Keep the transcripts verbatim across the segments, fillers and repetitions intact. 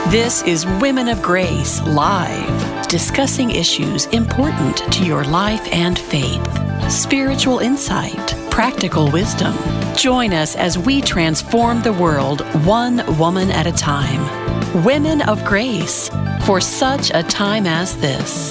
This is Women of Grace Live, discussing issues important to your life and faith, spiritual insight, practical wisdom. Join us as we transform the world one woman at a time. Women of Grace, for such a time as this.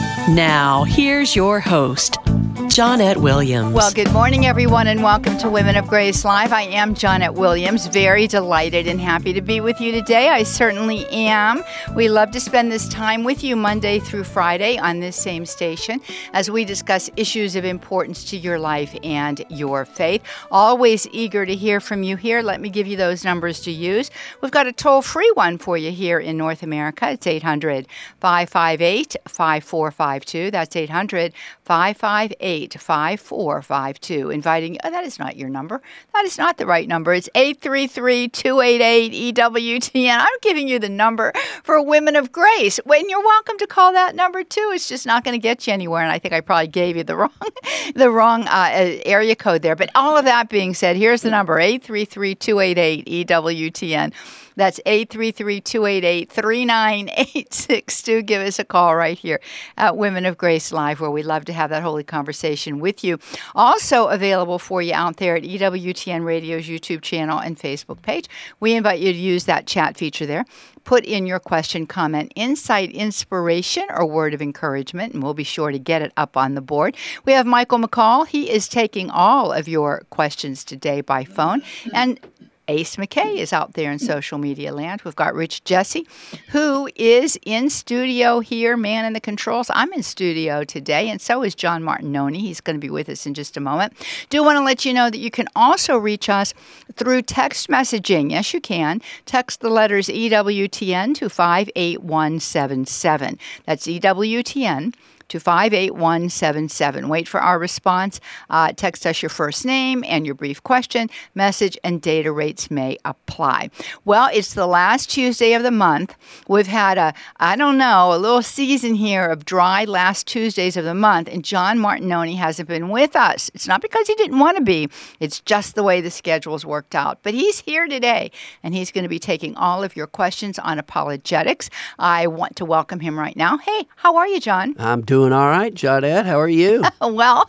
Now, here's your host, Johnnette Williams. Well, good morning, everyone, and welcome to Women of Grace Live. I am Johnnette Williams, very delighted and happy to be with you today. I certainly am. We love to spend this time with you Monday through Friday on this same station as we discuss issues of importance to your life and your faith. Always eager to hear from you here. Let me give you those numbers to use. We've got a toll-free one for you here in North America. It's eight hundred, five five eight, five four five two. That's eight hundred, five five eight, five four five two. Inviting, oh, that is not your number. That is not the right number. It's eight three three, two eight eight, E W T N. I'm giving you the number for Women of Grace. When you're welcome to call that number too. It's just not going to get you anywhere. And I think I probably gave you the wrong, the wrong uh, area code there. But all of that being said, here's the number: eight three three, two eight eight, E W T N. That's eight three three, two eight eight, three nine eight six. Do give us a call right here at Women of Grace Live, where we love to have that holy conversation with you. Also available for you out there at E W T N Radio's YouTube channel and Facebook page. We invite you to use that chat feature there. Put in your question, comment, insight, inspiration, or word of encouragement, and we'll be sure to get it up on the board. We have Michael McCall. He is taking all of your questions today by phone. And Ace McKay is out there in social media land. We've got Rich Jesse, who is in studio here, man in the controls. I'm in studio today, and so is John Martinoni. He's going to be with us in just a moment. Do want to let you know that you can also reach us through text messaging. Yes, you can. Text the letters E W T N to five eight one seven seven. That's E W T N to five eight one seven seven. Wait for our response. Uh, text us your first name and your brief question, message, and data rates may apply. Well, it's the last Tuesday of the month. We've had a, I don't know, a little season here of dry last Tuesdays of the month, and John Martinoni hasn't been with us. It's not because he didn't want to be. It's just the way the schedule's worked out. But he's here today, and he's going to be taking all of your questions on apologetics. I want to welcome him right now. Hey, how are you, John? I'm doing Doing all right, Johnnette. How are you? Well,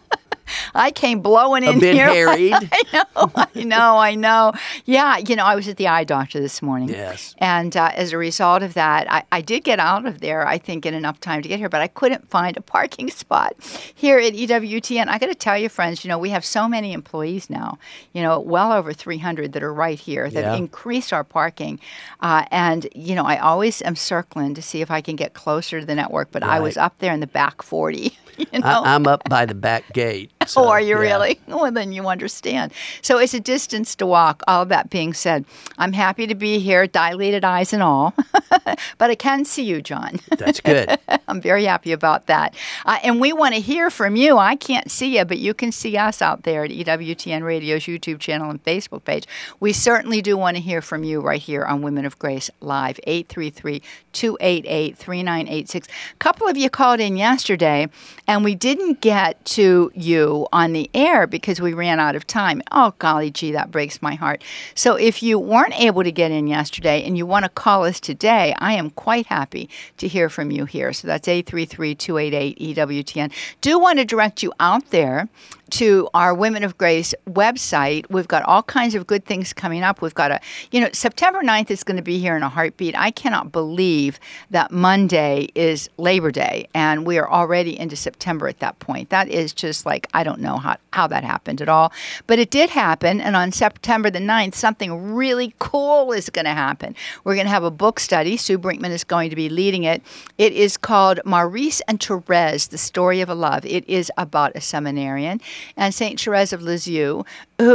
I came blowing in a bit here. harried. I know, I know, I know. Yeah, you know, I was at the eye doctor this morning. Yes. And uh, as a result of that, I, I did get out of there, I think, in enough time to get here, but I couldn't find a parking spot here at E W T N. I got to tell you, friends, you know, we have so many employees now, you know, well over three hundred that are right here that yeah. increased our parking. Uh, and, you know, I always am circling to see if I can get closer to the network, but right. I was up there in the back forty. You know? I, I'm up by the back gate. So, oh, are you yeah. really? Well, then you understand. So it's a distance to walk. All that being said, I'm happy to be here, dilated eyes and all. But I can see you, John. That's good. I'm very happy about that. Uh, and we want to hear from you. I can't see you, but you can see us out there at E W T N Radio's YouTube channel and Facebook page. We certainly do want to hear from you right here on Women of Grace Live, eight three three, two eight eight, three nine eight six. A couple of you called in yesterday, and we didn't get to you on the air because we ran out of time. Oh, golly gee, that breaks my heart. So if you weren't able to get in yesterday and you want to call us today, I am quite happy to hear from you here. So that's eight three three, two eight eight, E W T N. Do want to direct you out there to our Women of Grace website. We've got all kinds of good things coming up. We've got a, you know, September ninth is going to be here in a heartbeat. I cannot believe that Monday is Labor Day, and we are already into September at that point. That is just like, I don't know how, how that happened at all. But it did happen, and on September the ninth, something really cool is going to happen. We're going to have a book study. Sue Brinkman is going to be leading it. It is called Maurice and Therese, The Story of a Love. It is about a seminarian and Saint Therese of Lisieux,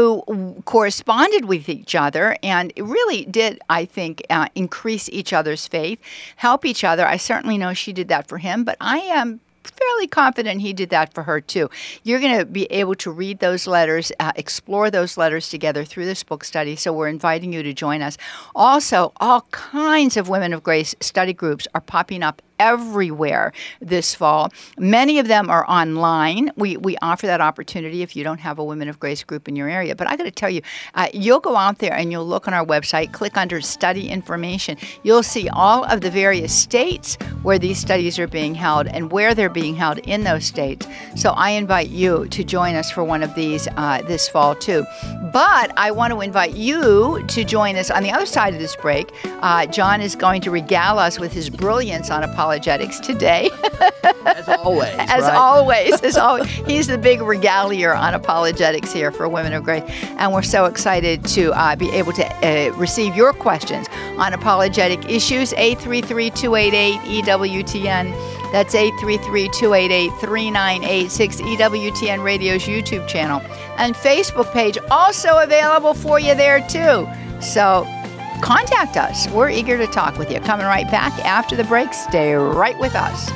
who corresponded with each other and really did, I think, uh, increase each other's faith, help each other. I certainly know she did that for him, but I am fairly confident he did that for her too. You're going to be able to read those letters, uh, explore those letters together through this book study, so we're inviting you to join us. Also, all kinds of Women of Grace study groups are popping up everywhere this fall. Many of them are online. We we offer that opportunity if you don't have a Women of Grace group in your area. But I got to tell you, uh, you'll go out there and you'll look on our website, click under study information. You'll see all of the various states where these studies are being held and where they're being held in those states. So I invite you to join us for one of these uh, this fall too. But I want to invite you to join us on the other side of this break. Uh, John is going to regale us with his brilliance on apologetics today. As always. As right? always. As always. He's the big regalier on apologetics here for Women of Grace. And we're so excited to uh, be able to uh, receive your questions on apologetic issues. eight three three, two eight eight, E W T N. That's eight three three, two eight eight, three nine eight six, E W T N Radio's YouTube channel. And Facebook page also available for you there too. So contact us. We're eager to talk with you. Coming right back after the break. Stay right with us.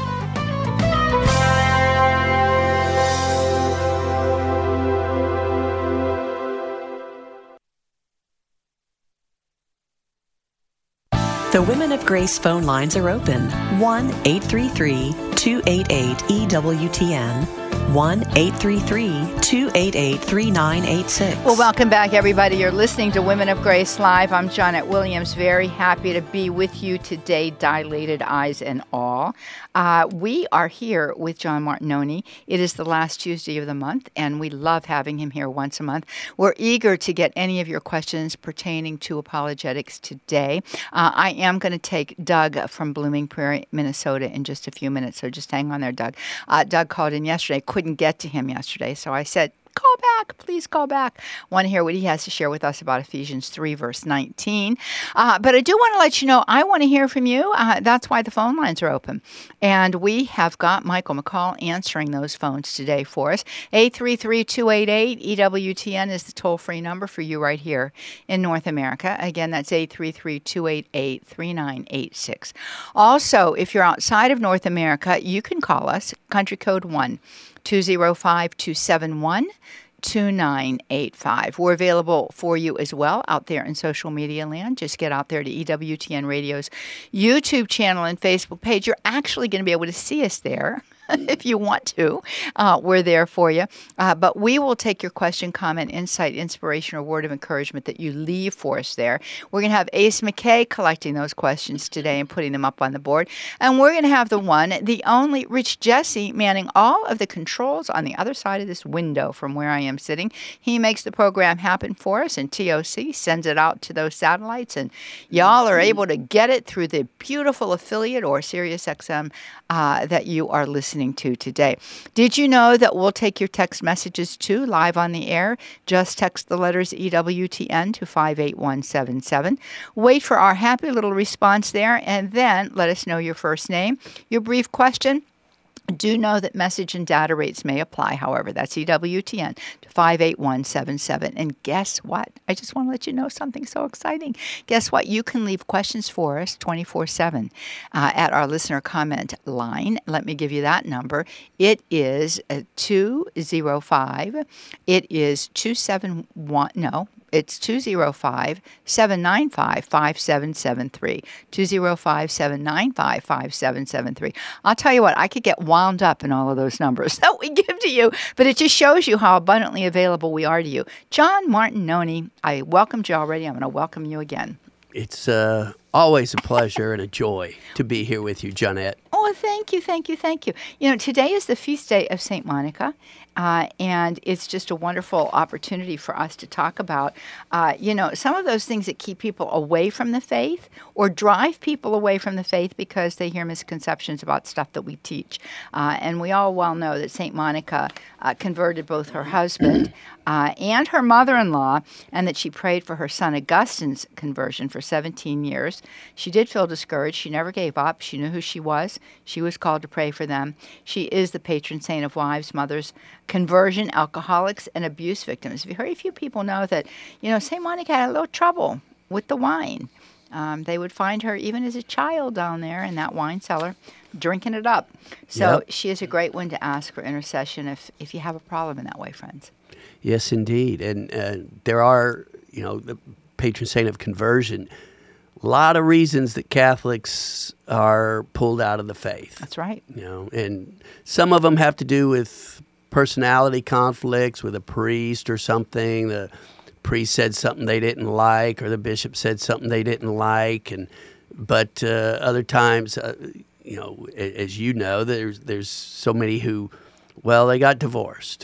The Women of Grace phone lines are open. one eight three three, two eight eight, E W T N. one eight three three, two eight eight, three nine eight six. Well, welcome back, everybody. You're listening to Women of Grace Live. I'm Janet Williams. Very happy to be with you today, dilated eyes and all. Uh, we are here with John Martinoni. It is the last Tuesday of the month, and we love having him here once a month. We're eager to get any of your questions pertaining to apologetics today. Uh, I am going to take Doug from Blooming Prairie, Minnesota in just a few minutes, so just hang on there, Doug. Uh, Doug called in yesterday. Couldn't get to him yesterday, so I said, call back, please call back. Want to hear what he has to share with us about Ephesians three, verse nineteen. Uh, but I do want to let you know, I want to hear from you. Uh, that's why the phone lines are open. And we have got Michael McCall answering those phones today for us. eight three three, two eight eight, E W T N is the toll-free number for you right here in North America. Again, that's eight three three, two eight eight, three nine eight six. Also, if you're outside of North America, you can call us, country code one, two zero five, two seven one, two nine eight five. We're available for you as well out there in social media land. Just get out there to E W T N Radio's YouTube channel and Facebook page. You're actually going to be able to see us there. If you want to, uh, we're there for you. Uh, but we will take your question, comment, insight, inspiration, or word of encouragement that you leave for us there. We're going to have Ace McKay collecting those questions today and putting them up on the board. And we're going to have the one, the only Rich Jesse manning all of the controls on the other side of this window from where I am sitting. He makes the program happen for us, and T O C sends it out to those satellites, and y'all are able to get it through the beautiful affiliate or Sirius X M uh, that you are listening to today. Did you know that we'll take your text messages too live on the air? Just text the letters E W T N to five eight one seven seven. Wait for our happy little response there, and then let us know your first name, your brief question. Do know that message and data rates may apply, however. That's E W T N to five eight one seven seven. And guess what? I just want to let you know something so exciting. Guess what? You can leave questions for us twenty-four seven uh, at our listener comment line. Let me give you that number. It is uh, two zero five. It is two seven one. No. It's two zero five, seven nine five, five seven seven three. two zero five, seven nine five, five seven seven three. I'll tell you what, I could get wound up in all of those numbers that we give to you, but it just shows you how abundantly available we are to you. John Martinoni, I welcomed you already. I'm going to welcome you again. It's uh, always a pleasure and a joy to be here with you, Jonette. Oh, thank you, thank you, thank you. You know, today is the feast day of Saint Monica. Uh, and it's just a wonderful opportunity for us to talk about, uh, you know, some of those things that keep people away from the faith or drive people away from the faith because they hear misconceptions about stuff that we teach. Uh, and we all well know that Saint Monica uh, converted both her husband uh, and her mother-in-law, and that she prayed for her son Augustine's conversion for seventeen years. She did feel discouraged. She never gave up. She knew who she was. She was called to pray for them. She is the patron saint of wives, mothers, conversion, alcoholics, and abuse victims. Very few people know that, you know, Saint Monica had a little trouble with the wine. Um, they would find her even as a child down there in that wine cellar, drinking it up. So yep. She is a great one to ask for intercession if, if you have a problem in that way, friends. Yes, indeed. And uh, there are, you know, the patron saint of conversion. a lot of reasons that Catholics are pulled out of the faith. That's right. You know, and some of them have to do with personality conflicts with a priest or something. The priest said something they didn't like, or the bishop said something they didn't like, and but uh, other times, uh, you know, as you know, there's there's so many who, well, they got divorced,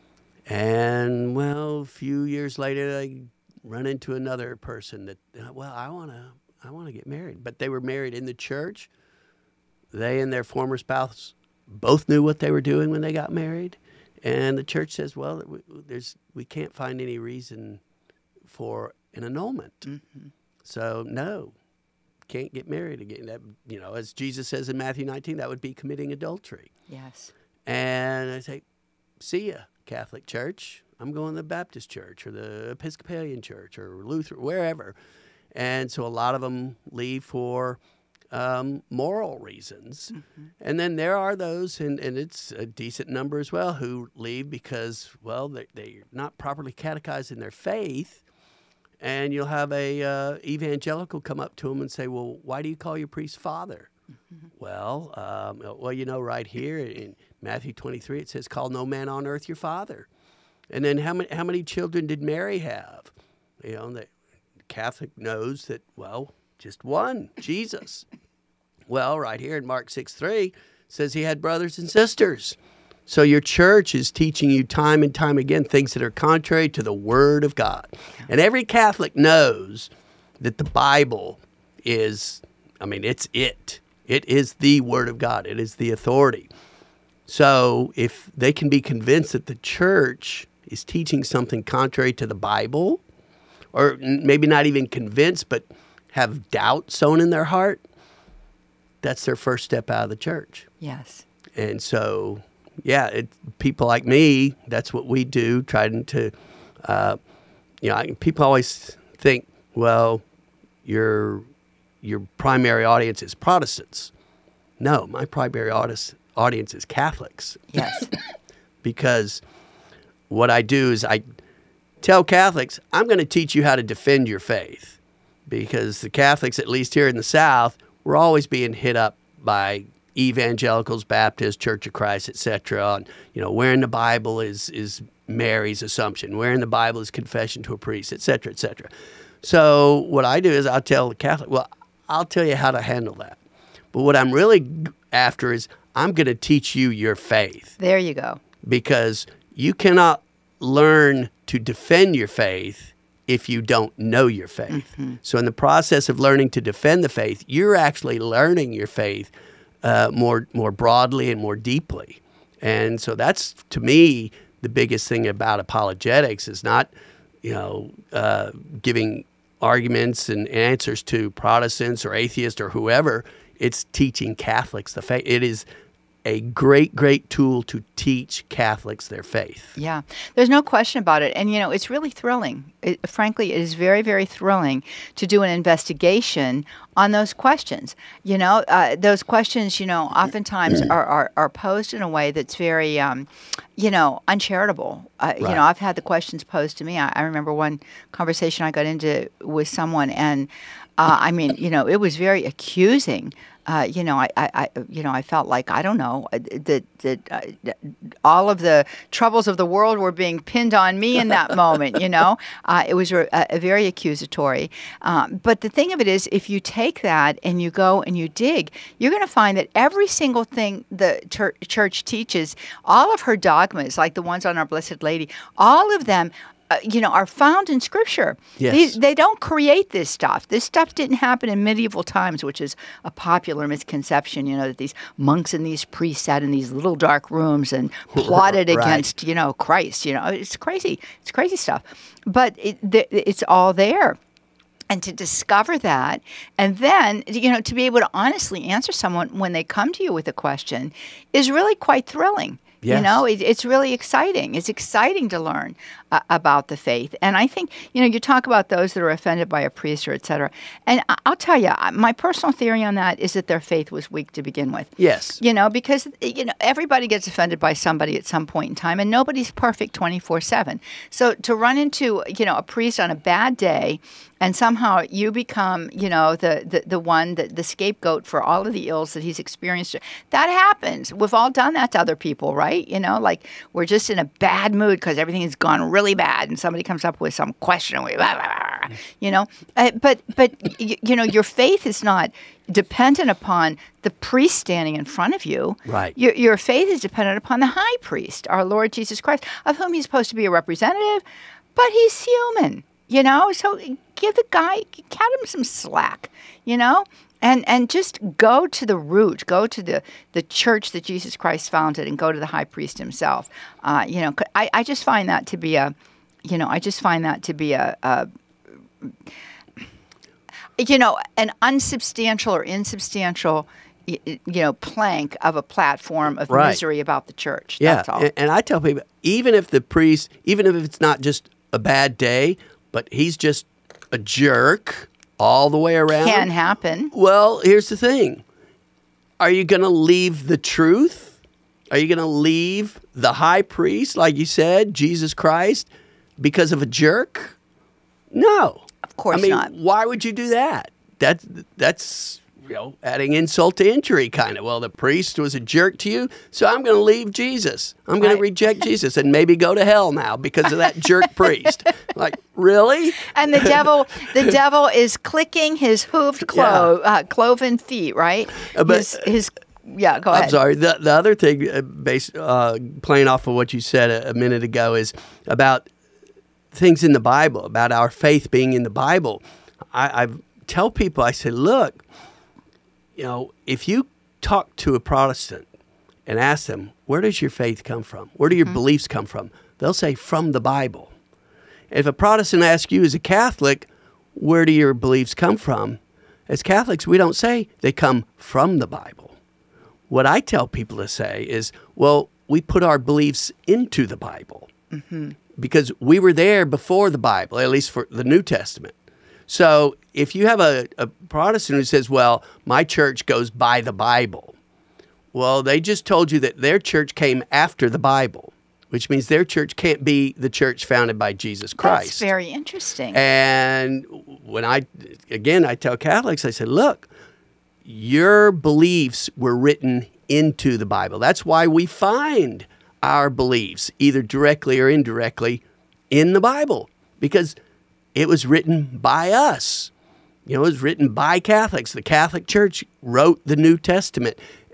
and well, a few years later, they run into another person that, well, I want to I want to get married, but they were married in the church. They and their former spouse both knew what they were doing when they got married. And the church says, well, there's we can't find any reason for an annulment. Mm-hmm. So, no, can't get married again. That, you know, as Jesus says in Matthew nineteen, that would be committing adultery. Yes. And I say, see ya, Catholic Church. I'm going to the Baptist Church or the Episcopalian Church or Luther, wherever. And so a lot of them leave for Um, moral reasons. Mm-hmm. And then there are those, and, and it's a decent number as well, who leave because, well, they, they're not properly catechized in their faith. And you'll have a uh, evangelical come up to them and say, well, why do you call your priest father? Mm-hmm. Well, um, well, you know, right here in Matthew twenty-three, it says, call no man on earth your father. And then how many, how many children did Mary have? You know, the Catholic knows that, well, just one, Jesus. Well, right here in Mark six three, says he had brothers and sisters. So your church is teaching you time and time again things that are contrary to the Word of God. And every Catholic knows that the Bible is, I mean, it's it. It is the Word of God. It is the authority. So if they can be convinced that the church is teaching something contrary to the Bible, or maybe not even convinced, but have doubt sown in their heart, that's their first step out of the church. Yes. And so, yeah, it, people like me, that's what we do, trying to, uh, you know, I, people always think, well, your your primary audience is Protestants. No, my primary audience, audience is Catholics. Yes. Because what I do is I tell Catholics, I'm going to teach you how to defend your faith. Because the Catholics, at least here in the South, we're always being hit up by evangelicals, Baptists, Church of Christ, et cetera. On, you know, where in the Bible is is Mary's Assumption? Where in the Bible is confession to a priest, et cetera, et cetera. So what I do is I'll tell the Catholic, well, I'll tell you how to handle that. But what I'm really after is I'm going to teach you your faith. There you go. Because you cannot learn to defend your faith if you don't know your faith. Mm-hmm. So in the process of learning to defend the faith, you're actually learning your faith uh, more more broadly and more deeply. And so that's, to me, the biggest thing about apologetics is not, you know, uh, giving arguments and answers to Protestants or atheists or whoever. It's teaching Catholics the faith. It is a great, great tool to teach Catholics their faith. Yeah, there's no question about it. And, you know, it's really thrilling. It, frankly, it is very, very thrilling to do an investigation on those questions. You know, uh, those questions, you know, oftentimes are, are, are posed in a way that's very, um, you know, uncharitable. Uh, right. You know, I've had the questions posed to me. I, I remember one conversation I got into with someone, and uh, I mean, you know, it was very accusing. Uh, you know, I, I, I, you know, I felt like, I don't know, that that uh, all of the troubles of the world were being pinned on me in that moment. You know, uh, it was a, a very accusatory. Um, but the thing of it is, if you take that and you go and you dig, you're going to find that every single thing the ter- church teaches, all of her dogmas, like the ones on Our Blessed Lady, all of them, Uh, you know, are found in Scripture. Yes. These, they don't create this stuff. This stuff didn't happen in medieval times, which is a popular misconception, you know, that these monks and these priests sat in these little dark rooms and plotted right. against, you know, Christ. You know, it's crazy. It's crazy stuff. But it, th- it's all there. And to discover that, and then, you know, to be able to honestly answer someone when they come to you with a question is really quite thrilling. Yes. You know, it, it's really exciting. It's exciting to learn uh, about the faith. And I think, you know, you talk about those that are offended by a priest or et cetera. And I- I'll tell you, my personal theory on that is that their faith was weak to begin with. Yes. You know, because, you know, everybody gets offended by somebody at some point in time, and nobody's perfect twenty-four seven. So to run into, you know, a priest on a bad day and somehow you become, you know, the the, the one, that the scapegoat for all of the ills that he's experienced. That happens. We've all done that to other people, right? You know, like we're just in a bad mood because everything has gone really bad, and somebody comes up with some question, and we, blah, blah, blah, you know. Uh, but but you, you know, your faith is not dependent upon the priest standing in front of you. Right. Your, your faith is dependent upon the high priest, our Lord Jesus Christ, of whom he's supposed to be a representative, but he's human, you know? So give the guy, cut him some slack, you know? And and just go to the root, go to the, the church that Jesus Christ founded, and go to the high priest himself. Uh, you know, I, I just find that to be a, you know, I just find that to be a, a you know, an unsubstantial or insubstantial, you know, plank of a platform of right. misery about the church. Yeah, That's all. And, and I tell people, even if the priest, even if it's not just a bad day, but he's just a jerk all the way around. Can happen. Well, here's the thing. Are you going to leave the truth? Are you going to leave the high priest, like you said, Jesus Christ, because of a jerk? No. Of course I mean, not. Why would you do that? That that's you know adding insult to injury, kind of. Well, the priest was a jerk to you, so I'm going to leave Jesus. I'm going Right. to reject Jesus and maybe go to hell now because of that jerk priest. Like, really? And the devil, the devil is clicking his hooved clo- uh, cloven feet, right? Uh, but- his, his yeah. Go ahead. I'm sorry. The the other thing, uh, based uh, playing off of what you said a, a minute ago, is about things in the Bible, about our faith being in the Bible. I, I tell people, I say, look, you know, if you talk to a Protestant and ask them, where does your faith come from? Where do your mm-hmm. beliefs come from? They'll say, from the Bible. If a Protestant asks you as a Catholic, where do your beliefs come from? As Catholics, we don't say they come from the Bible. What I tell people to say is, well, we put our beliefs into the Bible. Mm-hmm. Because we were there before the Bible, at least for the New Testament. So if you have a, a Protestant who says, well, my church goes by the Bible, well, they just told you that their church came after the Bible, which means their church can't be the church founded by Jesus Christ. That's very interesting. And when I, again, I tell Catholics, I said, look, your beliefs were written into the Bible. That's why we find our beliefs, either directly or indirectly, in the Bible, because it was written by us. You know, it was written by Catholics. The Catholic Church wrote the New Testament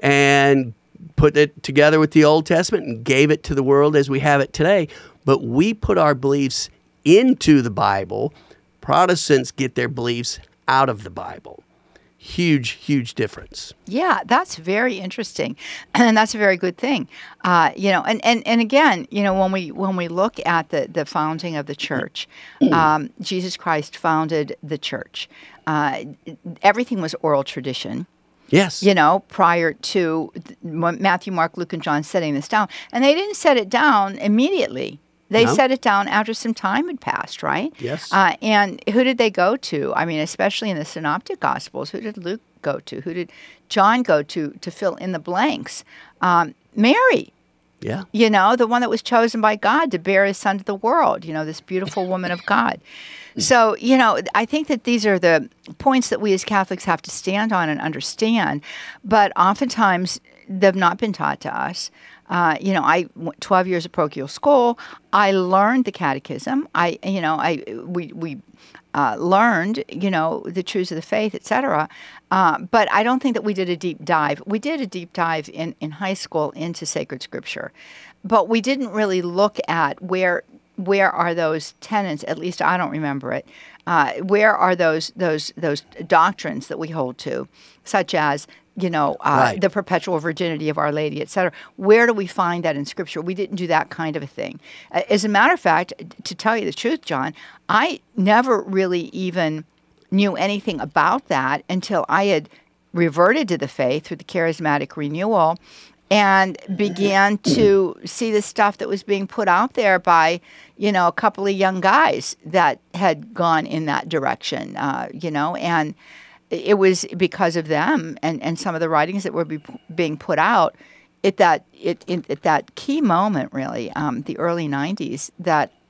and put it together with the Old Testament and gave it to the world as we have it today. But we put our beliefs into the Bible. Protestants get their beliefs out of the Bible. Huge, huge difference. Yeah, that's very interesting, and that's a very good thing. Uh, you know, and, and, and again, you know, when we when we look at the, the founding of the church, um, Jesus Christ founded the church. Uh, everything was oral tradition. Yes. You know, prior to Matthew, Mark, Luke, and John setting this down, and they didn't set it down immediately. They No. set it down after some time had passed, right? Yes. Uh, and who did they go to? I mean, especially in the Synoptic Gospels, who did Luke go to? Who did John go to to fill in the blanks? Um, Mary. Yeah. You know, the one that was chosen by God to bear his son to the world, you know, this beautiful woman of God. So, you know, I think that these are the points that we as Catholics have to stand on and understand, but oftentimes they've not been taught to us. Uh, you know, I went twelve years of parochial school. I learned the catechism. I, you know, I we we uh, learned, you know, the truths of the faith, et cetera. Uh, but I don't think that we did a deep dive. We did a deep dive in, in high school into sacred scripture, but we didn't really look at where where are those tenets. At least I don't remember it. Uh, where are those those those doctrines that we hold to, such as, you know, uh, Right. the perpetual virginity of Our Lady, et cetera. Where do we find that in Scripture? We didn't do that kind of a thing. Uh, As a matter of fact, to tell you the truth, John, I never really even knew anything about that until I had reverted to the faith through the charismatic renewal and began to see the stuff that was being put out there by, you know, a couple of young guys that had gone in that direction, uh, you know, and it was because of them and, and some of the writings that were be, being put out at that it, it, at that key moment, really, um, the early nineties, that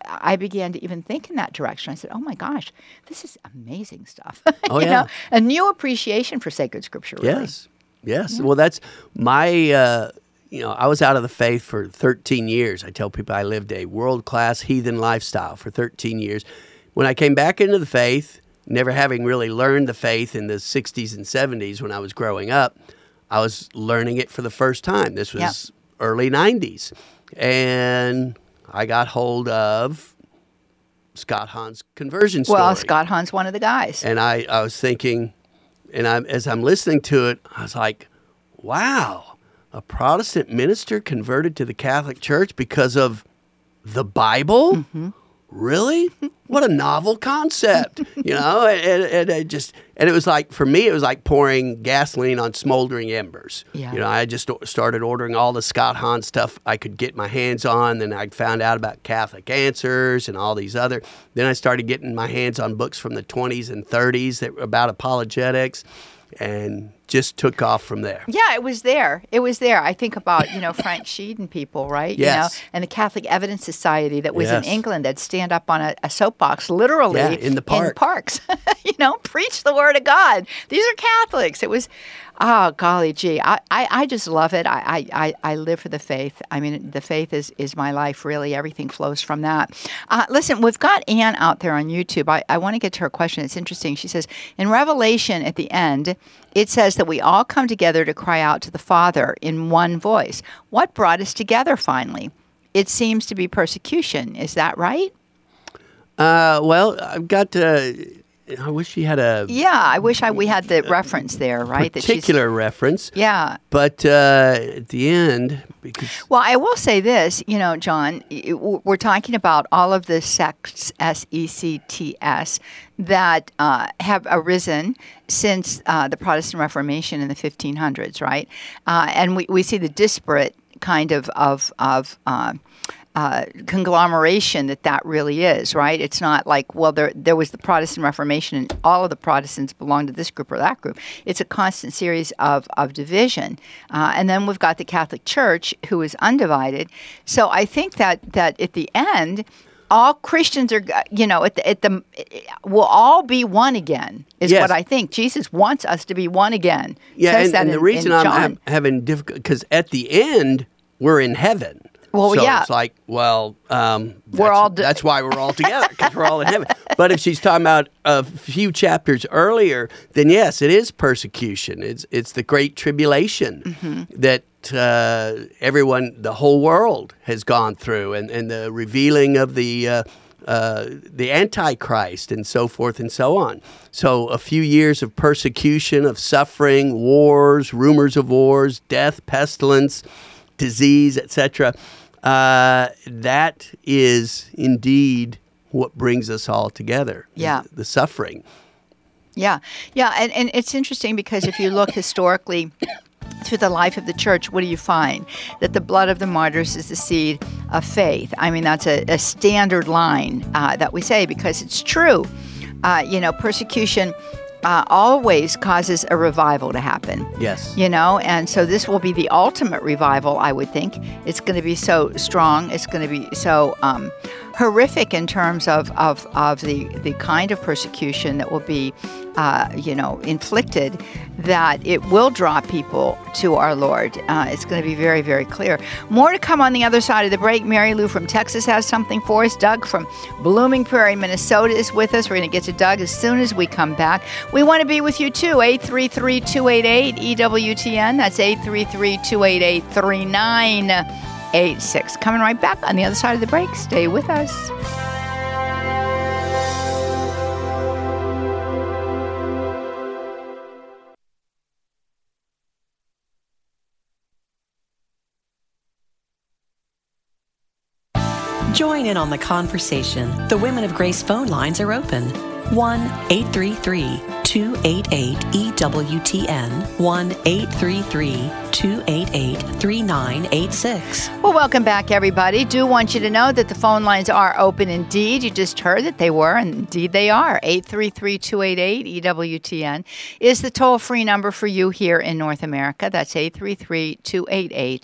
I began to even think in that direction. I said, oh my gosh, this is amazing stuff. Oh, you yeah. know? A new appreciation for sacred scripture, really. Yes. Yes. Well, that's my, uh, you know, I was out of the faith for thirteen years. I tell people I lived a world-class heathen lifestyle for thirteen years. When I came back into the faith, never having really learned the faith in the sixties and seventies when I was growing up, I was learning it for the first time. This was Yep. early nineties. And I got hold of Scott Hahn's conversion story. Well, Scott Hahn's one of the guys. And I, I was thinking, and I, as I'm listening to it, I was like, wow, a Protestant minister converted to the Catholic Church because of the Bible? Mm-hmm. Really? What a novel concept, you know? And, and it just, and it was like, for me, it was like pouring gasoline on smoldering embers. Yeah. You know, I just started ordering all the Scott Hahn stuff I could get my hands on. Then I found out about Catholic Answers and all these other. Then I started getting my hands on books from the twenties and thirties that were about apologetics, and just took off from there. Yeah, it was there. It was there. I think about, you know, Frank Sheed and people, right? Yes. You know, and the Catholic Evidence Society that was Yes. in England that stand up on a, a soapbox, literally Yeah, in the park. in parks. You know, preach the word of God. These are Catholics. It was, oh golly gee, I, I, I just love it. I, I, I live for the faith. I mean, the faith is, is my life, really. Everything flows from that. Uh, listen, we've got Ann out there on YouTube. I, I want to get to her question. It's interesting. She says, in Revelation at the end, it says that we all come together to cry out to the Father in one voice. What brought us together finally? It seems to be persecution. Is that right? Uh, well, I've got to, I wish she had a Yeah, I wish I we had the reference there, right? That she's- particular reference. Yeah. But uh, at the end, because Well, I will say this, you know, John, y- w- we're talking about all of the sects, S E C T S, that uh, have arisen since uh, the Protestant Reformation in the fifteen hundreds, right? Uh, and we, we see the disparate kind of, of, of uh, uh, conglomeration that that really is, right? It's not like, well, there there was the Protestant Reformation and all of the Protestants belong to this group or that group. It's a constant series of, of division. Uh, and then we've got the Catholic Church, who is undivided. So I think that, that at the end, all Christians are, you know, at the, at the will all be one again, is Yes. what I think. Jesus wants us to be one again. yeah, Says and, that and in- the reason in I'm, John. I'm having difficult because at the end we're in heaven. Well, so yeah. it's like, well, um, We're that's, all d- that's why we're all together, because we're all in heaven. But if she's talking about a few chapters earlier, then yes, it is persecution. It's it's the great tribulation Mm-hmm. that uh, everyone, the whole world, has gone through, and, and the revealing of the uh, uh, the Antichrist, and so forth and so on. So a few years of persecution, of suffering, wars, rumors of wars, death, pestilence, disease, et cetera. Uh, that is indeed what brings us all together. is Yeah. The suffering. Yeah, yeah, and, and it's interesting because if you look historically through the life of the church, what do you find? That the blood of the martyrs is the seed of faith. I mean, that's a, a standard line uh, that we say because it's true. Uh, you know, persecution uh, always causes a revival to happen. Yes. You know, and so this will be the ultimate revival, I would think. It's going to be so strong. It's going to be so um, horrific in terms of, of, of the, the kind of persecution that will be, uh, you know, inflicted, that it will draw people to our Lord. Uh, it's going to be very, very clear. More to come on the other side of the break. Mary Lou from Texas has something for us. Doug from Blooming Prairie, Minnesota is with us. We're going to get to Doug as soon as we come back. We want to be with you too. eight three three, two eight eight, E W T N. That's eight three three, two eight eight, three nine eight six. Coming right back on the other side of the break. Stay with us. Join in on the conversation. The Women of Grace phone lines are open. one eight three three, two eight eight, E W T N. one eight three three, two eight eight, three nine eight six. Well, welcome back, everybody. Do want you to know that the phone lines are open indeed. You just heard that they were, and indeed they are. eight three three, two eight eight, E W T N is the toll-free number for you here in North America. That's eight three three, two eight eight,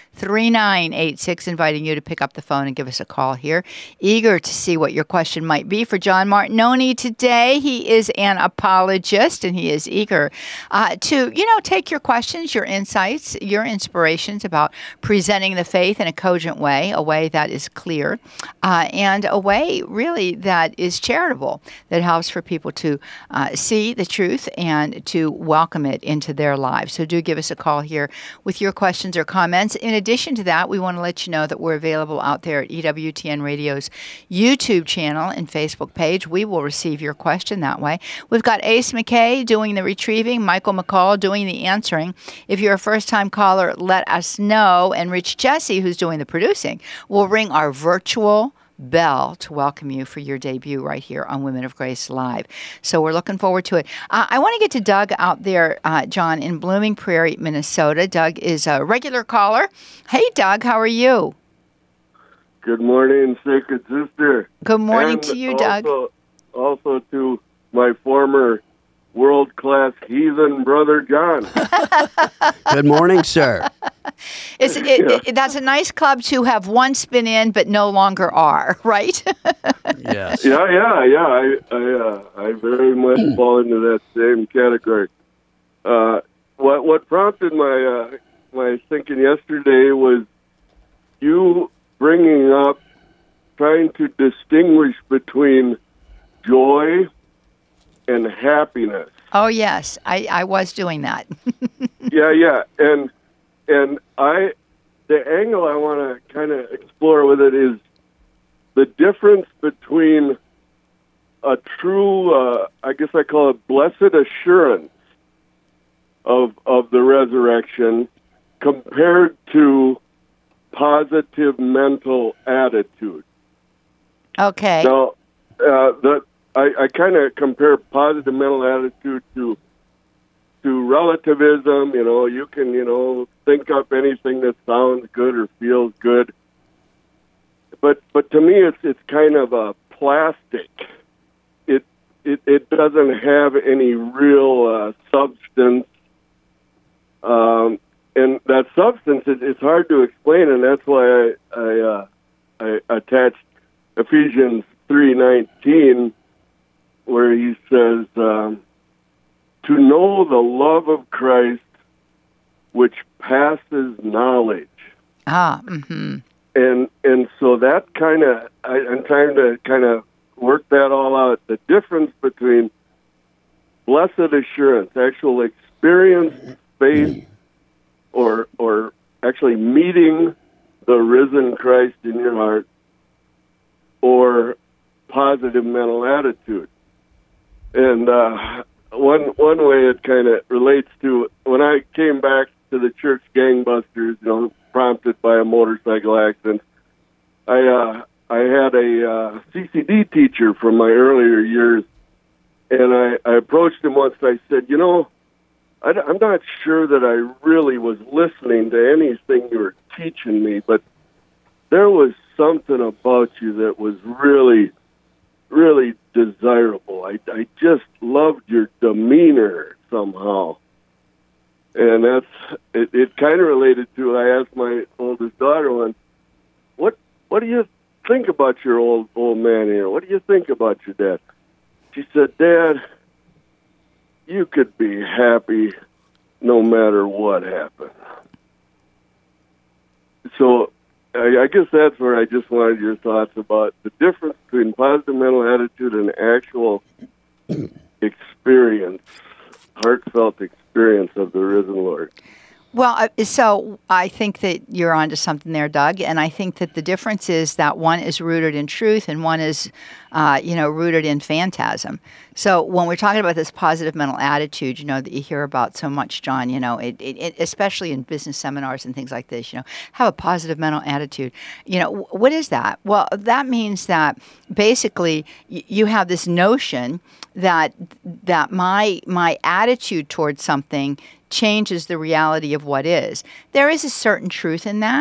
three nine eight six, inviting you to pick up the phone and give us a call here. Eager to see what your question might be for John Martignoni today. He is an apologist, and he is eager uh, to, you know, take your questions, your insights, your inspirations about presenting the faith in a cogent way, a way that is clear, uh, and a way really that is charitable, that helps for people to uh, see the truth and to welcome it into their lives. So do give us a call here with your questions or comments. In addition to that, we want to let you know that we're available out there at E W T N Radio's YouTube channel and Facebook page. We will receive your question that way. We've got Ace McKay doing the retrieving, Michael McCall doing the answering. If you're a first-time caller, let us know. And Rich Jesse, who's doing the producing, will ring our virtual bell to welcome you for your debut right here on Women of Grace Live. So we're looking forward to it. Uh, I want to get to Doug out there, uh, John, in Blooming Prairie, Minnesota. Doug is a regular caller. Hey, Doug, how are you? Good morning, Sacred Sister. Good morning and to you, also, Doug. Also to my former world-class heathen brother, John. Good morning, sir. It's, it, Yeah. it, that's a nice club to have once been in but no longer are, right? Yes. Yeah, yeah, yeah. I, I, uh, I very much fall into that same category. Uh, what, what prompted my, uh, my thinking yesterday was you bringing up, trying to distinguish between joy and happiness. Oh, yes. I, I was doing that. Yeah, yeah, and and I, the angle I want to kind of explore with it is the difference between a true, uh, I guess I call it blessed assurance of of the resurrection compared to positive mental attitude. Okay. Now, uh, the I, I kind of compare positive mental attitude to to relativism. You know, you can, you know, think up anything that sounds good or feels good. But but to me, it's it's kind of a plastic. It it it doesn't have any real uh, substance. Um, and that substance, it, it's hard to explain, and that's why I I, uh, I attached Ephesians three nineteen, where he says, um, to know the love of Christ, which passes knowledge. Ah, mm-hmm. And and so that kind of, I'm trying to kind of work that all out. The difference between blessed assurance, actual experience, faith, or or actually meeting the risen Christ in your heart, or positive mental attitude. And uh, one one way it kind of relates to when I came back to the church gangbusters, you know, prompted by a motorcycle accident. I uh, I had a uh, C C D teacher from my earlier years, and I, I approached him once. I said, you know, I, I'm not sure that I really was listening to anything you were teaching me, but there was something about you that was really, really desirable. I, I just loved your demeanor somehow. And that's, it, it kind of related to, I asked my oldest daughter once, what, what do you think about your old, old man here? What do you think about your dad? She said, Dad, you could be happy no matter what happened. So I, I guess that's where I just wanted your thoughts about the difference between positive mental attitude and actual experience, heartfelt experience of the risen Lord. Well, uh, so I think that you're onto something there, Doug, and I think that the difference is that one is rooted in truth and one is, uh, you know, rooted in phantasm. So when we're talking about this positive mental attitude, you know, that you hear about so much, John, you know, it, it, it, especially in business seminars and things like this, you know, have a positive mental attitude. You know, what is that? Well, that means that basically y- you have this notion that that my my attitude towards something changes the reality of what is. There is a certain truth in that,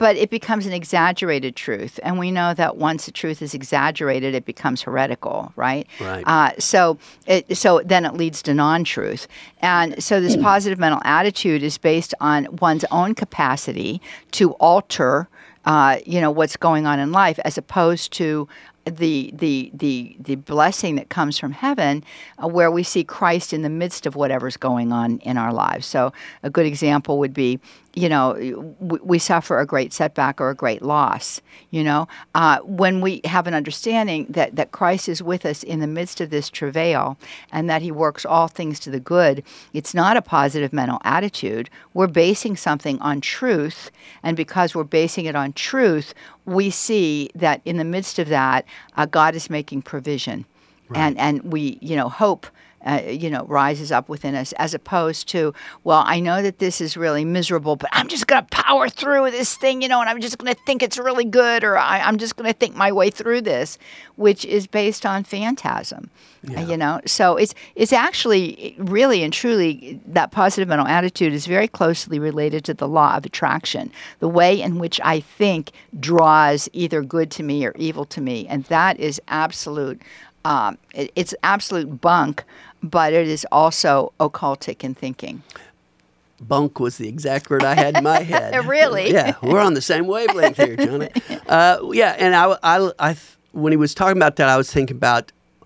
but it becomes an exaggerated truth. And we know that once a truth is exaggerated, it becomes heretical, right? Right. Uh, so, it, so then it leads to non-truth. And so this positive mental attitude is based on one's own capacity to alter, uh, you know, what's going on in life, as opposed to the the the the blessing that comes from heaven, uh, where we see Christ in the midst of whatever's going on in our lives. So a good example would be, you know, we, we suffer a great setback or a great loss. You know, uh, when we have an understanding that that Christ is with us in the midst of this travail, and that He works all things to the good, it's not a positive mental attitude. We're basing something on truth, and because we're basing it on truth, we see that in the midst of that, uh, God is making provision, right. and and we, you know, hope, uh, you know, rises up within us, as opposed to, well, I know that this is really miserable, but I'm just going to power through this thing, you know, and I'm just going to think it's really good, or I, I'm just going to think my way through this, which is based on phantasm. Yeah. Uh, you know, so it's it's actually really and truly that positive mental attitude is very closely related to the law of attraction. The way in which I think draws either good to me or evil to me, and that is absolute. Um, it, it's absolute bunk, but it is also occultic in thinking. Bunk was the exact word I had in my head. Really? Yeah, we're on the same wavelength here, Johnny. Uh, yeah, and I, I, I, when he was talking about that, I was thinking about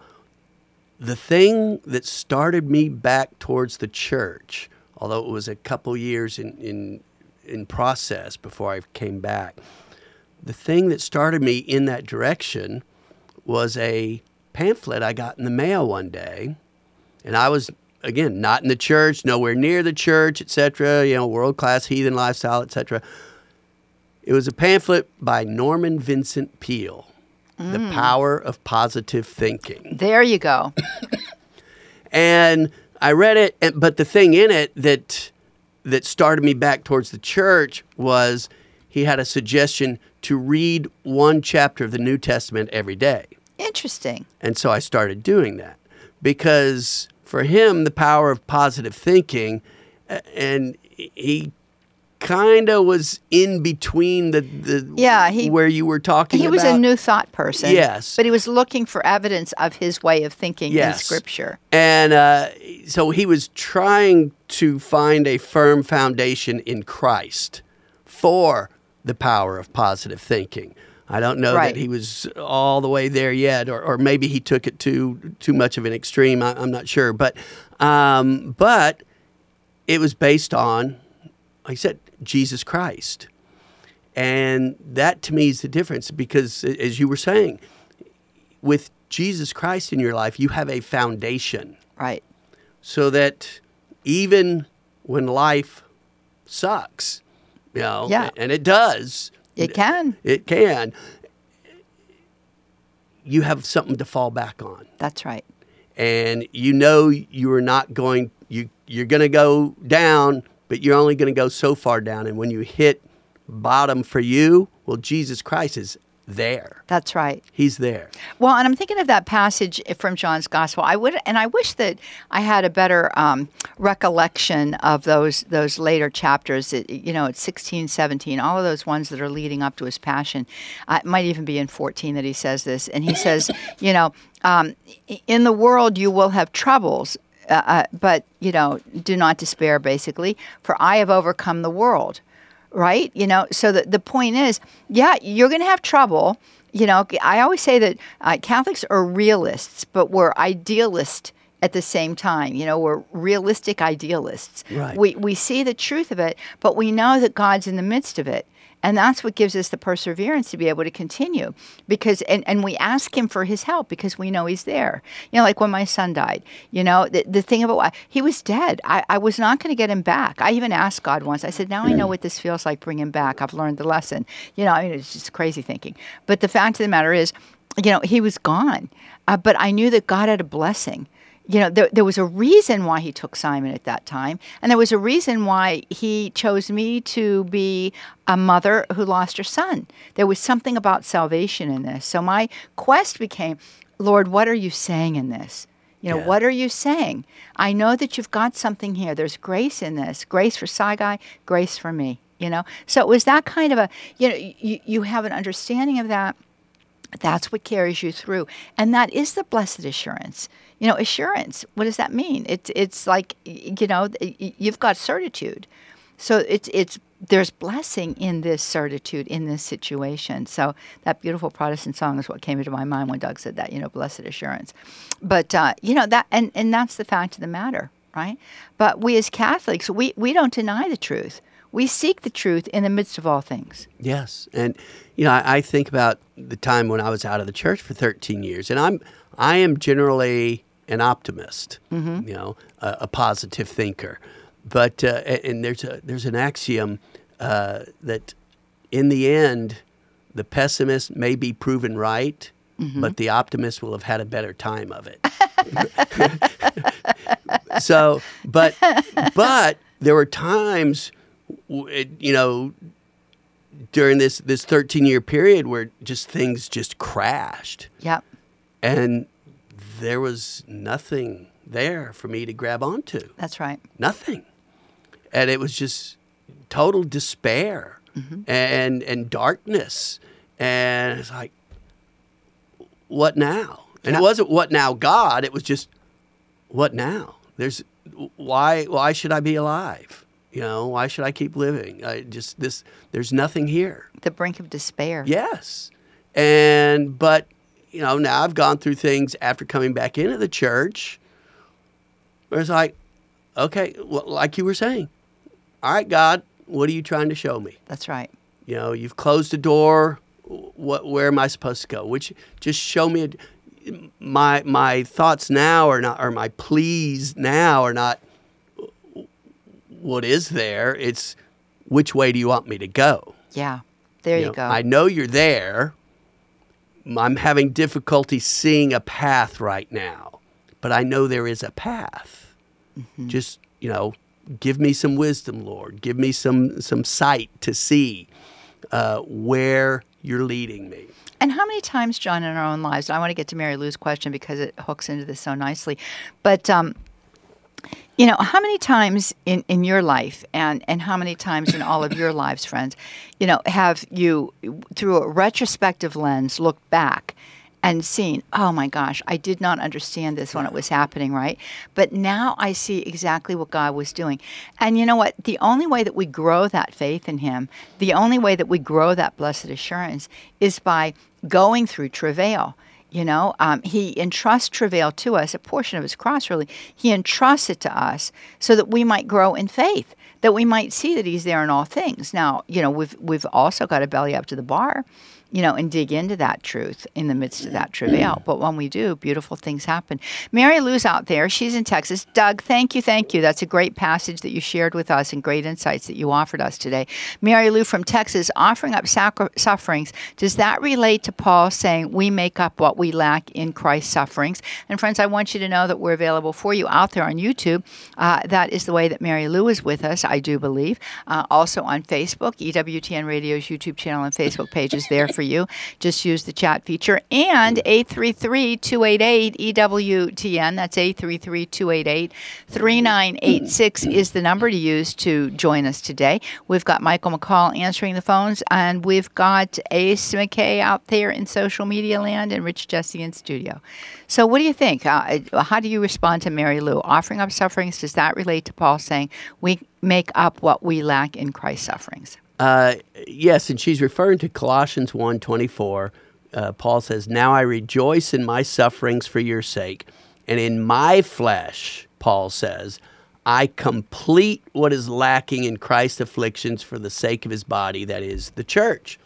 the thing that started me back towards the church, although it was a couple years in, in in process before I came back. The thing that started me in that direction was a pamphlet I got in the mail one day, and I was, again, not in the church, nowhere near the church, et cetera, you know, world-class heathen lifestyle, et cetera. It was a pamphlet by Norman Vincent Peale. Mm. The Power of Positive Thinking. There you go. And I read it, but the thing in it that that started me back towards the church was he had a suggestion to read one chapter of the New Testament every day. Interesting. And so I started doing that because for him, the power of positive thinking, and he kind of was in between the, the yeah, he, where you were talking he about. He was a New Thought person. Yes. But he was looking for evidence of his way of thinking yes. in Scripture. And uh, so he was trying to find a firm foundation in Christ for the power of positive thinking. I don't know right. that he was all the way there yet, or, or maybe he took it to too much of an extreme. I, I'm not sure. But, um, but it was based on, like I said, Jesus Christ. And that to me is the difference because, as you were saying, with Jesus Christ in your life, you have a foundation. Right. So that even when life sucks, you know, yeah. and it does. It can. It can. You have something to fall back on. That's right. And you know you are not going, you, you're going to go down, but you're only going to go so far down. And when you hit bottom for you, well, Jesus Christ is there. That's right. He's there. Well, and I'm thinking of that passage from John's Gospel. I would, and I wish that I had a better um, recollection of those those later chapters. It, you know, it's sixteen, seventeen, all of those ones that are leading up to his passion. Uh, it might even be in fourteen that he says this, and he says, you know, um, in the world you will have troubles. Uh, uh, but, you know, do not despair, basically, for I have overcome the world, right? You know, so the, the point is, yeah, you're going to have trouble. You know, I always say that uh, Catholics are realists, but we're idealists at the same time. You know, we're realistic idealists. Right. We, we see the truth of it, but we know that God's in the midst of it. And that's what gives us the perseverance to be able to continue. Because and, and we ask him for his help because we know he's there. You know, like when my son died, you know, the, the thing about, he was dead. I, I was not going to get him back. I even asked God once, I said, now I know what this feels like, bring him back. I've learned the lesson. You know, I mean, it's just crazy thinking. But the fact of the matter is, you know, he was gone. Uh, but I knew that God had a blessing. You know, there, there was a reason why he took Simon at that time. And there was a reason why he chose me to be a mother who lost her son. There was something about salvation in this. So my quest became, Lord, what are you saying in this? You know, yeah. what are you saying? I know that you've got something here. There's grace in this. Grace for Saigai, grace for me. you know? So it was that kind of a, you know, you, you have an understanding of that. That's what carries you through. And that is the blessed assurance. You know, assurance, what does that mean? It's it's like, you know, you've got certitude. So it's it's there's blessing in this certitude, in this situation. So that beautiful Protestant song is what came into my mind when Doug said that, you know, blessed assurance. But, uh, you know, that and, and that's the fact of the matter, right? But we as Catholics, we, we don't deny the truth. We seek the truth in the midst of all things. Yes. And, you know, I, I think about the time when I was out of the church for thirteen years, and I'm I am generally an optimist, mm-hmm. you know, a, a positive thinker. But uh, and there's a there's an axiom uh, that in the end, the pessimist may be proven right, mm-hmm. but the optimist will have had a better time of it. so, but but there were times, you know, during this this thirteen year period where just things just crashed. Yep. And there was nothing there for me to grab onto. That's right. Nothing. And it was just total despair mm-hmm. and and darkness. And it's like, what now? And yep. It wasn't what now, God. It was just, what now? There's why why should I be alive? You know, why should I keep living? I just this there's nothing here. The brink of despair. Yes. And but, you know, now I've gone through things after coming back into the church where it's like, okay, well, like you were saying, all right, God, what are you trying to show me? That's right. You know, you've closed the door. What? Where am I supposed to go? Which just show me. A, my my thoughts now are not, or my pleas now are not. What is there? It's which way do you want me to go? Yeah, there you, you know, go. I know you're there. I'm having difficulty seeing a path right now, but I know there is a path. Mm-hmm. Just, you know, give me some wisdom, Lord. Give me some some sight to see uh, where you're leading me. And how many times, John, in our own lives, and I want to get to Mary Lou's question because it hooks into this so nicely, but, um, you know, how many times in, in your life and, and how many times in all of your lives, friends, you know, have you, through a retrospective lens, looked back and seen, oh my gosh, I did not understand this when it was happening, right? But now I see exactly what God was doing. And you know what? The only way that we grow that faith in Him, the only way that we grow that blessed assurance is by going through travail. You know, um, He entrusts travail to us, a portion of His cross, really. He entrusts it to us so that we might grow in faith, that we might see that He's there in all things. Now, you know, we've we've also got to belly up to the bar, you know, and dig into that truth in the midst of that travail. But when we do, beautiful things happen. Mary Lou's out there. She's in Texas. Doug, thank you, thank you. That's a great passage that you shared with us and great insights that you offered us today. Mary Lou from Texas, offering up sacri- sufferings. Does that relate to Paul saying we make up what we lack in Christ's sufferings? And friends, I want you to know that we're available for you out there on YouTube. Uh, that is the way that Mary Lou is with us, I do believe. Uh, also on Facebook, E W T N Radio's YouTube channel and Facebook page is there for you. Just use the chat feature. And eight three three, two eight eight, E W T N. That's eight three three, two eight eight, three nine eight six is the number to use to join us today. We've got Michael McCall answering the phones, and we've got Ace McKay out there in social media land and Rich Jesse in studio. So what do you think? Uh, how do you respond to Mary Lou? Offering up sufferings, does that relate to Paul saying we make up what we lack in Christ's sufferings? Uh, yes, and she's referring to Colossians one twenty-four. Uh, Paul says, now I rejoice in my sufferings for your sake, and in my flesh, Paul says, I complete what is lacking in Christ's afflictions for the sake of his body, that is, the church.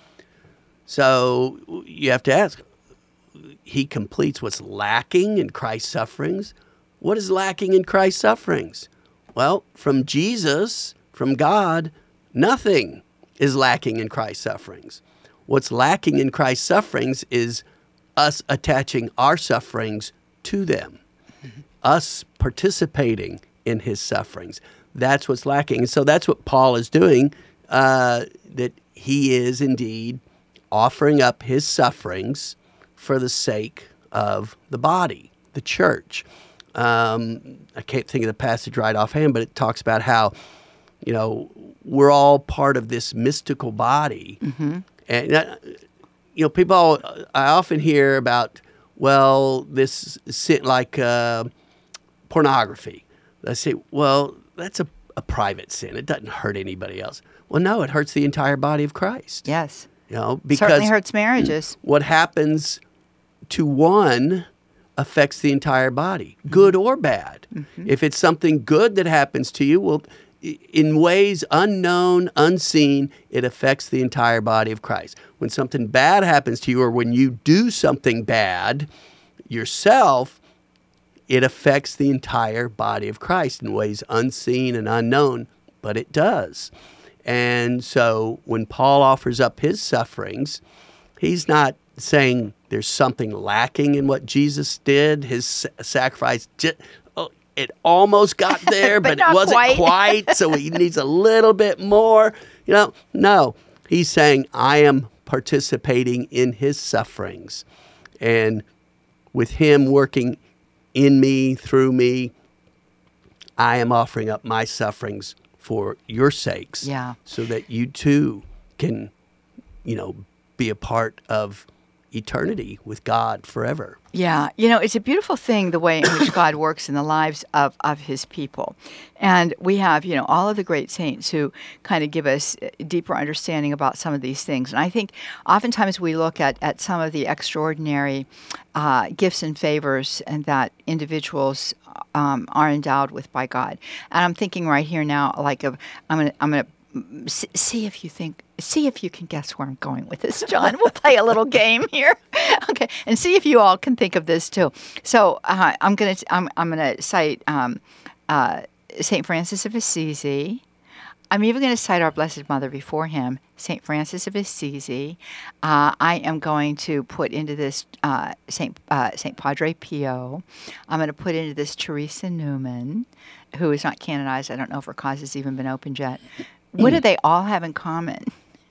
So you have to ask, he completes what's lacking in Christ's sufferings? What is lacking in Christ's sufferings? Well, from Jesus, from God, nothing is lacking in Christ's sufferings. What's lacking in Christ's sufferings is us attaching our sufferings to them, mm-hmm. us participating in his sufferings. That's what's lacking. And so that's what Paul is doing, uh, that he is indeed offering up his sufferings for the sake of the body, the church. Um, I can't think of the passage right offhand, but it talks about how you know, we're all part of this mystical body. Mm-hmm. And, uh, you know, people, I often hear about, well, this sin, like uh, pornography. I say, well, that's a, a private sin. It doesn't hurt anybody else. Well, no, it hurts the entire body of Christ. Yes. You know, because certainly hurts marriages. What happens to one affects the entire body, good or bad. Mm-hmm. If it's something good that happens to you, well, in ways unknown, unseen, it affects the entire body of Christ. When something bad happens to you, or when you do something bad yourself, it affects the entire body of Christ in ways unseen and unknown, but it does. And so when Paul offers up his sufferings, he's not saying there's something lacking in what Jesus did. His sacrifice, oh, it almost got there, but, but it wasn't quite. quite, so he needs a little bit more. You know, no. He's saying, I am participating in his sufferings. And with him working in me, through me, I am offering up my sufferings for your sakes, yeah. so that you too can, you know, be a part of eternity with God forever. Yeah, you know, it's a beautiful thing, the way in which God works in the lives of, of his people. And we have, you know, all of the great saints who kind of give us a deeper understanding about some of these things. And I think oftentimes we look at, at some of the extraordinary uh, gifts and favors and that individuals um, are endowed with by God. And I'm thinking right here now, like, of, I'm going to, I'm going to, see if you think, see if you can guess where I'm going with this, John. We'll play a little game here, okay? And see if you all can think of this too. So uh, I'm gonna, I'm, I'm gonna cite um, uh, Saint Francis of Assisi. I'm even going to cite our Blessed Mother before him, Saint Francis of Assisi. Uh, I am going to put into this uh, Saint uh, Saint Padre Pio. I'm going to put into this Teresa Newman, who is not canonized. I don't know if her cause has even been opened yet. What do they all have in common?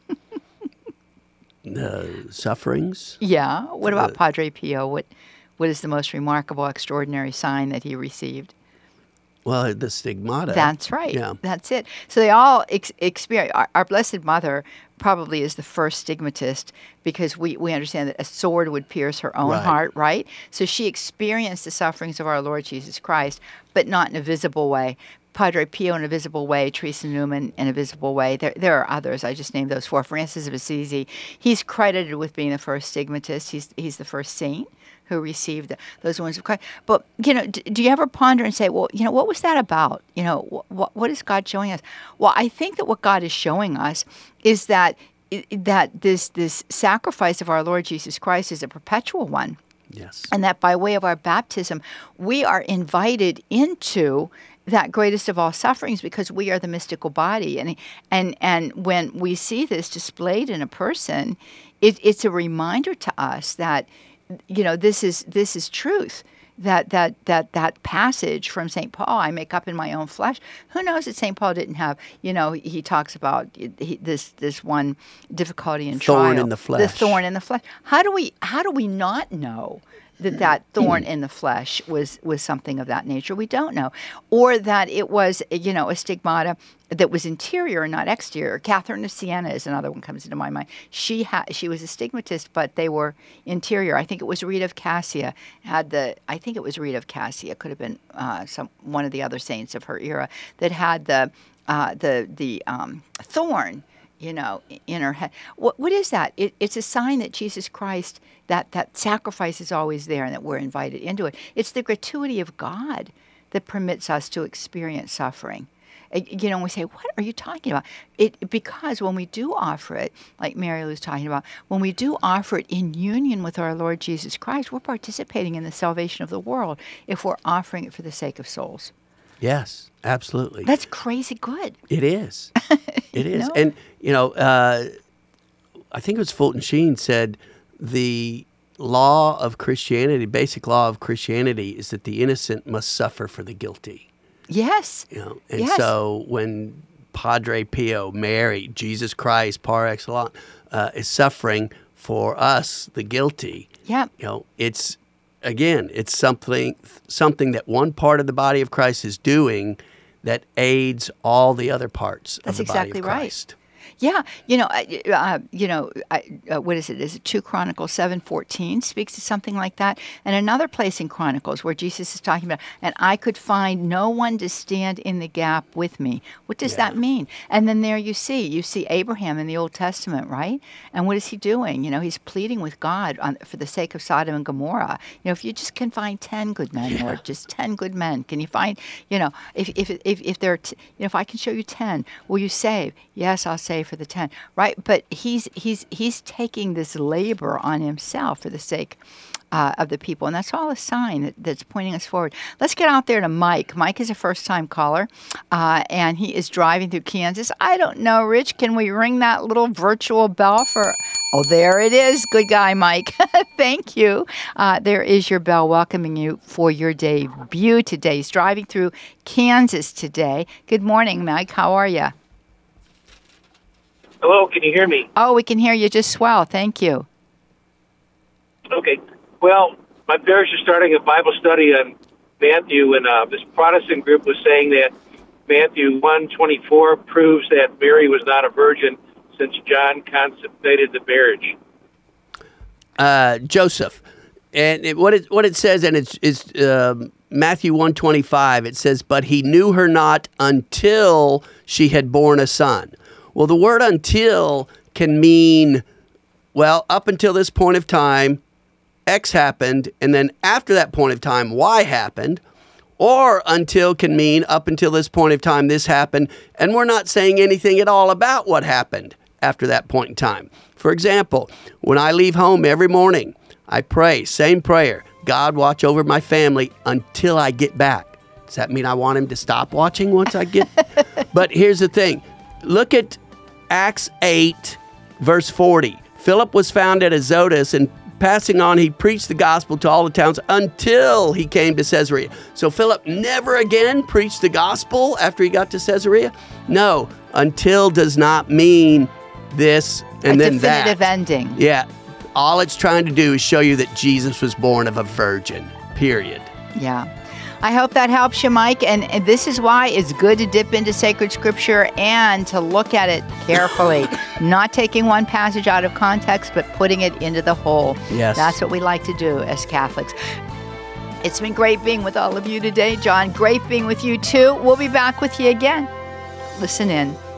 Uh, sufferings? Yeah. What about uh, Padre Pio? What What is the most remarkable, extraordinary sign that he received? Well, the stigmata. That's right. Yeah. That's it. So they all ex- experience. Our, our Blessed Mother probably is the first stigmatist, because we, we understand that a sword would pierce her own right. heart, right? So she experienced the sufferings of our Lord Jesus Christ, but not in a visible way. Padre Pio in a visible way, Teresa Newman in a visible way. There, there are others. I just named those four. Francis of Assisi, he's credited with being the first stigmatist. He's he's the first saint who received the, those wounds of Christ. But, you know, d- do you ever ponder and say, well, you know, what was that about? You know, wh- wh- what is God showing us? Well, I think that what God is showing us is that that this this sacrifice of our Lord Jesus Christ is a perpetual one. Yes. And that by way of our baptism, we are invited into that greatest of all sufferings, because we are the mystical body. And and and when we see this displayed in a person, it, it's a reminder to us that, you know, this is this is truth. That that that that passage from Saint Paul, I make up in my own flesh. Who knows that Saint Paul didn't have? You know, he talks about he, this this one difficulty and trial, thorn in the flesh. The thorn in the flesh. How do we how do we not know that that thorn in the flesh was was something of that nature? We don't know, or that it was, you know, a stigmata that was interior and not exterior. Catherine of Siena is another one comes into my mind. She had she was a stigmatist, but they were interior. I think it was Rita of Cassia had the. I think it was Rita of Cassia. Could have been uh, some one of the other saints of her era that had the uh, the the um, thorn, you know, in her head. What what is that? It, it's a sign that Jesus Christ, that that sacrifice is always there, and that we're invited into it. It's the gratuity of God that permits us to experience suffering. You know, we say, what are you talking about? It because when we do offer it, like Mary was talking about, when we do offer it in union with our Lord Jesus Christ, we're participating in the salvation of the world if we're offering it for the sake of souls. Yes, absolutely. That's crazy good. It is. It is. know? And, you know, uh, I think it was Fulton Sheen said the law of Christianity, basic law of Christianity, is that the innocent must suffer for the guilty. Yes. You know, and yes. so when Padre Pio, Mary, Jesus Christ, par excellence, uh, is suffering for us, the guilty, yeah. you know, it's, again, it's something something that one part of the body of Christ is doing that aids all the other parts That's of the exactly body of right. Christ. Yeah, you know, uh, you know, I, uh, what is it? Is it two Chronicles seven fourteen speaks to something like that? And another place in Chronicles where Jesus is talking about, and I could find no one to stand in the gap with me. What does Yeah. that mean? And then there you see, you see Abraham in the Old Testament, right? And what is he doing? You know, he's pleading with God on, for the sake of Sodom and Gomorrah. You know, if you just can find ten good men, Yeah. Lord, just ten good men, can you find? You know, if if if if there, are t- you know, if I can show you ten, will you save? Yes, I'll save for the ten, right? But he's he's he's taking this labor on himself for the sake uh, of the people, and that's all a sign that, that's pointing us forward. Let's get out there to Mike. Mike is a first-time caller, uh, and he is driving through Kansas. I don't know, Rich. Can we ring that little virtual bell for? Oh, there it is. Good guy, Mike. Thank you. Uh, there is your bell welcoming you for your debut today. He's driving through Kansas today. Good morning, Mike. How are you? Hello, can you hear me? Oh, we can hear you just swell. Thank you. Okay. Well, my parish is starting a Bible study on Matthew, and uh, this Protestant group was saying that Matthew one twenty-four proves that Mary was not a virgin since John consummated the marriage. Uh, Joseph, and it, what it what it says, and it's is um, Matthew one twenty-five. It says, "But he knew her not until she had borne a son." Well, the word "until" can mean, well, up until this point of time, X happened, and then after that point of time, Y happened. Or until can mean up until this point of time, this happened, and we're not saying anything at all about what happened after that point in time. For example, when I leave home every morning, I pray, same prayer, God watch over my family until I get back. Does that mean I want him to stop watching once I get? But here's the thing. Look at Acts eight, verse forty. Philip was found at Azotus, and passing on, he preached the gospel to all the towns until he came to Caesarea. So Philip never again preached the gospel after he got to Caesarea? No, until does not mean this and a then that. definitive ending. Yeah. All it's trying to do is show you that Jesus was born of a virgin, period. Yeah. I hope that helps you, Mike. And, and this is why it's good to dip into sacred scripture and to look at it carefully, not taking one passage out of context, but putting it into the whole. Yes. That's what we like to do as Catholics. It's been great being with all of you today, John. Great being with you, too. We'll be back with you again. Listen in.